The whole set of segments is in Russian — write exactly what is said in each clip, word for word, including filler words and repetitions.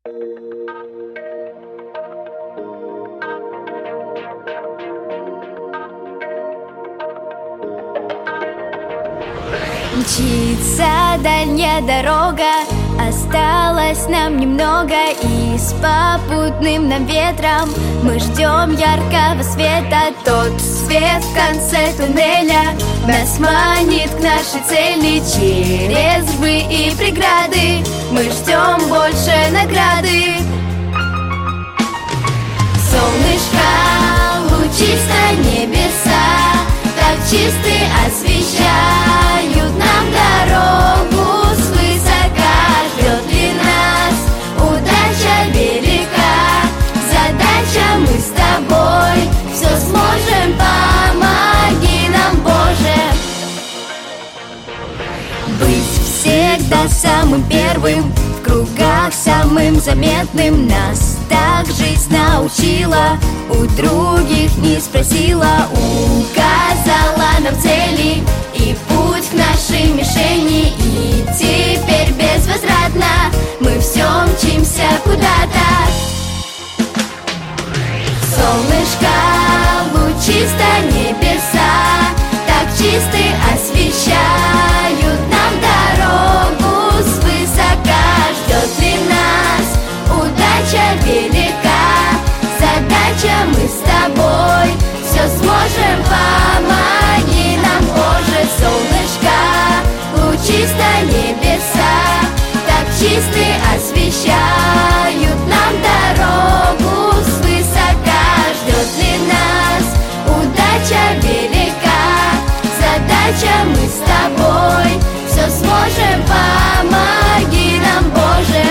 Мчится дальняя дорога, осталось нам немного, и с попутным нам ветром мы ждем яркого света. Тот свет в конце туннеля нас манит к нашей цели. Через рвы и преграды мы ждем больше награды. Солнышко, лучисто небеса, так чисты освещают нам дорогу свысока. Ждет ли нас удача велика, задача мы с тобой все сможем, помоги нам, Боже. Быть всегда самым первым, в кругах самым заметным, нас так жизнь научила, у других не спросила. Указала нам цели и путь к нашей мишени, и теперь безвозвратно мы все мчимся куда-то. Солнышко, лучисто небеса, так чисты освещают нам дорогу свысока. Ждет ли нас удача велика, задача мы с тобой все сможем, помоги нам, Боже. Солнышко, лучисто небеса, так чисты освещают нам дорогу свысока. Ждет ли нас удача велика, задача мы с тобой все сможем, помоги нам, Боже.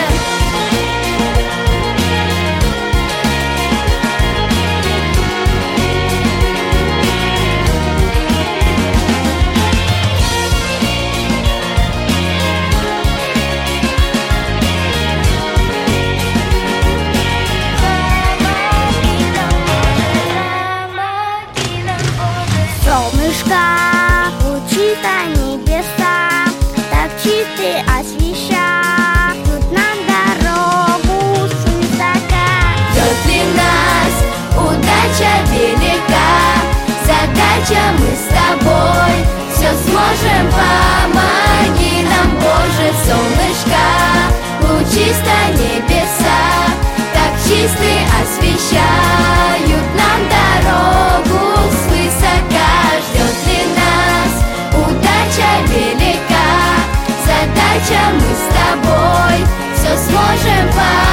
Солнышко, лучисто небеса, так чисты освещают нам дорогу свысока. Ждет ли нас удача велика, задача мы с тобой все сможем, помоги нам, Боже. Солнышко, лучисто небеса, так чисты освещают нам дорогу свысока. Ждет ли нас удача велика, задача мы с тобой все сможем, помоги